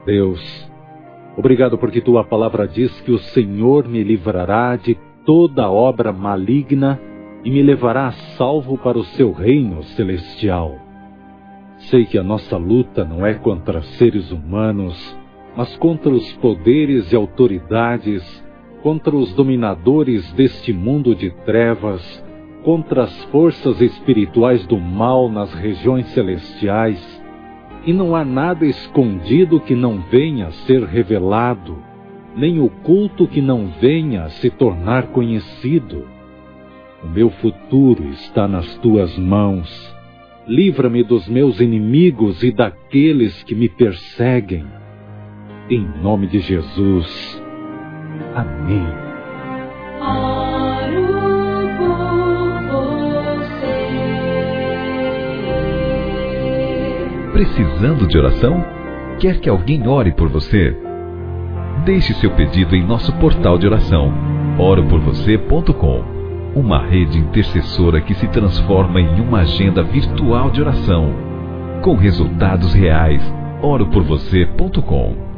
Deus. Obrigado porque Tua palavra diz que o Senhor me livrará de toda obra maligna e me levará a salvo para o Seu reino celestial. Sei que a nossa luta não é contra seres humanos, mas contra os poderes e autoridades, contra os dominadores deste mundo de trevas, contra as forças espirituais do mal nas regiões celestiais. E não há nada escondido que não venha a ser revelado, nem oculto que não venha a se tornar conhecido. O meu futuro está nas Tuas mãos. Livra-me dos meus inimigos e daqueles que me perseguem. Em nome de Jesus. Amém. Oro por você. Precisando de oração? Quer que alguém ore por você? Deixe seu pedido em nosso portal de oração, oroporvocê.com. Uma rede intercessora que se transforma em uma agenda virtual de oração, com resultados reais. oroporvocê.com